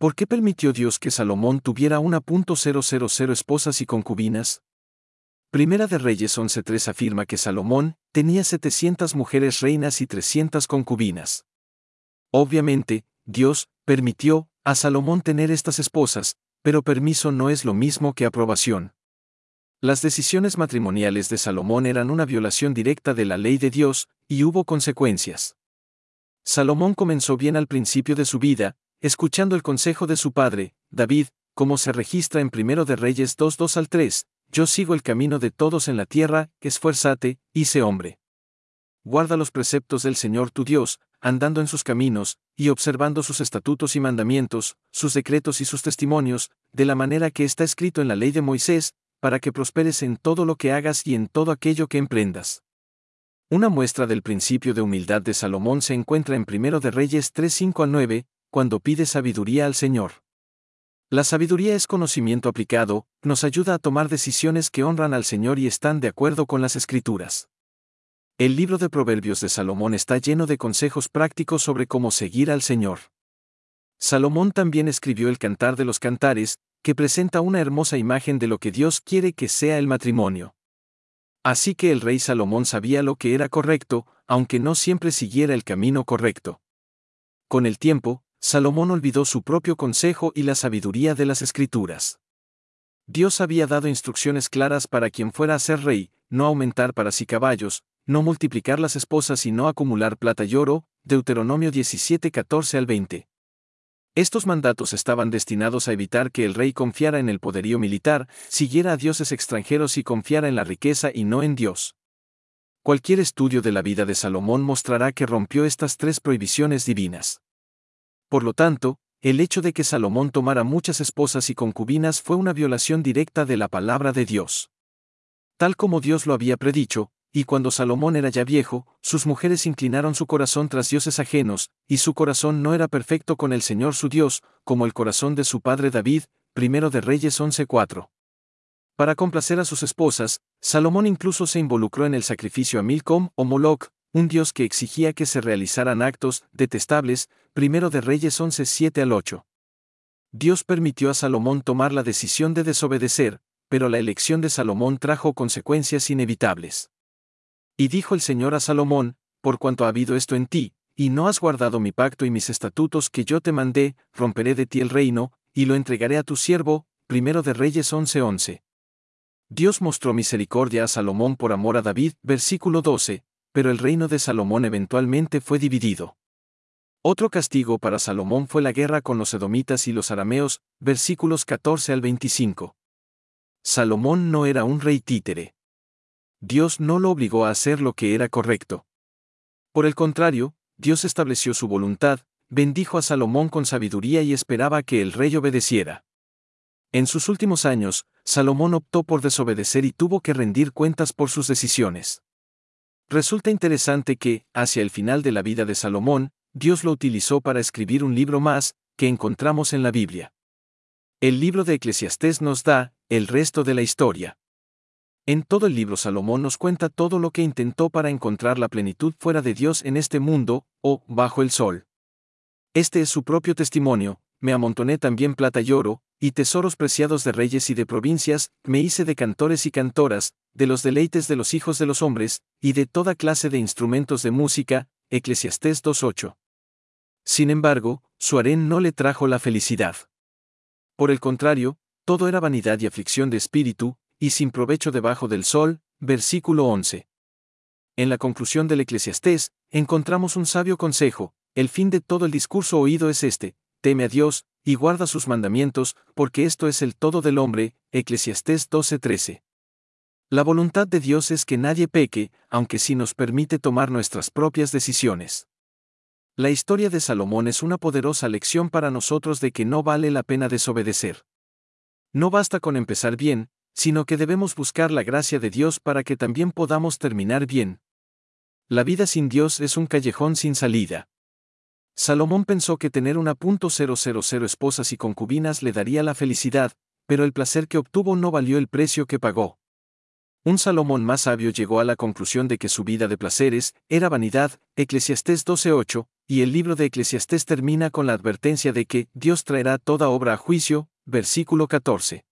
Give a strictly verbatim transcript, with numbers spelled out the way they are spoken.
¿Por qué permitió Dios que Salomón tuviera una punto cero cero cero esposas y concubinas? Primera de Reyes once tres afirma que Salomón tenía setecientas mujeres reinas y trescientas concubinas. Obviamente, Dios permitió a Salomón tener estas esposas, pero permiso no es lo mismo que aprobación. Las decisiones matrimoniales de Salomón eran una violación directa de la ley de Dios, y hubo consecuencias. Salomón comenzó bien al principio de su vida, escuchando el consejo de su padre, David, como se registra en Primero de Reyes dos dos al tres, yo sigo el camino de todos en la tierra, esfuérzate, y sé hombre. Guarda los preceptos del Señor tu Dios, andando en sus caminos, y observando sus estatutos y mandamientos, sus decretos y sus testimonios, de la manera que está escrito en la ley de Moisés, para que prosperes en todo lo que hagas y en todo aquello que emprendas. Una muestra del principio de humildad de Salomón se encuentra en Primero de Reyes tres cinco al nueve, cuando pide sabiduría al Señor. La sabiduría es conocimiento aplicado, nos ayuda a tomar decisiones que honran al Señor y están de acuerdo con las Escrituras. El libro de Proverbios de Salomón está lleno de consejos prácticos sobre cómo seguir al Señor. Salomón también escribió el Cantar de los Cantares, que presenta una hermosa imagen de lo que Dios quiere que sea el matrimonio. Así que el rey Salomón sabía lo que era correcto, aunque no siempre siguiera el camino correcto. Con el tiempo, Salomón olvidó su propio consejo y la sabiduría de las Escrituras. Dios había dado instrucciones claras para quien fuera a ser rey, no aumentar para sí caballos, no multiplicar las esposas y no acumular plata y oro, Deuteronomio diecisiete catorce al veinte. Estos mandatos estaban destinados a evitar que el rey confiara en el poderío militar, siguiera a dioses extranjeros y confiara en la riqueza y no en Dios. Cualquier estudio de la vida de Salomón mostrará que rompió estas tres prohibiciones divinas. Por lo tanto, el hecho de que Salomón tomara muchas esposas y concubinas fue una violación directa de la palabra de Dios. Tal como Dios lo había predicho, y cuando Salomón era ya viejo, sus mujeres inclinaron su corazón tras dioses ajenos, y su corazón no era perfecto con el Señor su Dios, como el corazón de su padre David, Primero de Reyes once cuatro. Para complacer a sus esposas, Salomón incluso se involucró en el sacrificio a Milcom o Moloc, un dios que exigía que se realizaran actos detestables, Primero de Reyes once siete al ocho. Dios permitió a Salomón tomar la decisión de desobedecer, pero la elección de Salomón trajo consecuencias inevitables. Y dijo el Señor a Salomón, por cuanto ha habido esto en ti, y no has guardado mi pacto y mis estatutos que yo te mandé, romperé de ti el reino, y lo entregaré a tu siervo, Primero de Reyes once once. Dios mostró misericordia a Salomón por amor a David, versículo doce, pero el reino de Salomón eventualmente fue dividido. Otro castigo para Salomón fue la guerra con los edomitas y los arameos, versículos catorce al veinticinco. Salomón no era un rey títere. Dios no lo obligó a hacer lo que era correcto. Por el contrario, Dios estableció su voluntad, bendijo a Salomón con sabiduría y esperaba que el rey obedeciera. En sus últimos años, Salomón optó por desobedecer y tuvo que rendir cuentas por sus decisiones. Resulta interesante que, hacia el final de la vida de Salomón, Dios lo utilizó para escribir un libro más, que encontramos en la Biblia. El libro de Eclesiastés nos da el resto de la historia. En todo el libro Salomón nos cuenta todo lo que intentó para encontrar la plenitud fuera de Dios en este mundo, o bajo el sol. Este es su propio testimonio: me amontoné también plata y oro, y tesoros preciados de reyes y de provincias, me hice de cantores y cantoras, de los deleites de los hijos de los hombres, y de toda clase de instrumentos de música, Eclesiastés dos ocho. Sin embargo, su harén no le trajo la felicidad. Por el contrario, todo era vanidad y aflicción de espíritu, y sin provecho debajo del sol, versículo once. En la conclusión del Eclesiastés, encontramos un sabio consejo: el fin de todo el discurso oído es este, teme a Dios, y guarda sus mandamientos, porque esto es el todo del hombre, Eclesiastés doce trece. La voluntad de Dios es que nadie peque, aunque sí nos permite tomar nuestras propias decisiones. La historia de Salomón es una poderosa lección para nosotros de que no vale la pena desobedecer. No basta con empezar bien, sino que debemos buscar la gracia de Dios para que también podamos terminar bien. La vida sin Dios es un callejón sin salida. Salomón pensó que tener una punto cero cero cero esposas y concubinas le daría la felicidad, pero el placer que obtuvo no valió el precio que pagó. Un Salomón más sabio llegó a la conclusión de que su vida de placeres era vanidad, Eclesiastés doce ocho, Y el libro de Eclesiastés termina con la advertencia de que Dios traerá toda obra a juicio, versículo catorce.